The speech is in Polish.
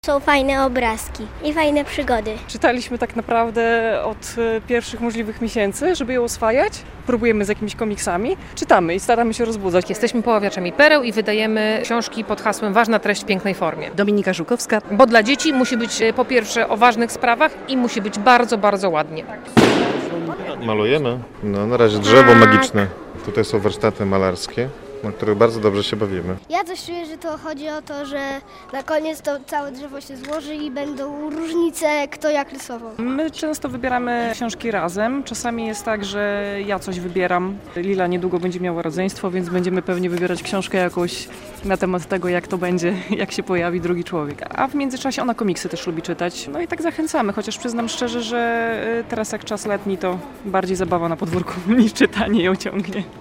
Są fajne obrazki i fajne przygody. Czytaliśmy tak naprawdę od pierwszych możliwych miesięcy, żeby ją oswajać. Próbujemy z jakimiś komiksami, czytamy i staramy się rozbudzać. Jesteśmy poławiaczami pereł i wydajemy książki pod hasłem Ważna treść w pięknej formie. Dominika Żukowska. Bo dla dzieci musi być po pierwsze o ważnych sprawach i musi być bardzo, bardzo ładnie. Malujemy. No, na razie drzewo magiczne. Tutaj są warsztaty malarskie, na których bardzo dobrze się bawimy. Ja coś czuję, że to chodzi o to, że na koniec to całe drzewo się złoży i będą różnice, kto jak rysował. My często wybieramy książki razem. Czasami jest tak, że ja coś wybieram. Lila niedługo będzie miała rodzeństwo, więc będziemy pewnie wybierać książkę jakąś na temat tego, jak to będzie, jak się pojawi drugi człowiek. A w międzyczasie ona komiksy też lubi czytać. No i tak zachęcamy, chociaż przyznam szczerze, że teraz jak czas letni, to bardziej zabawa na podwórku niż czytanie ją ciągnie.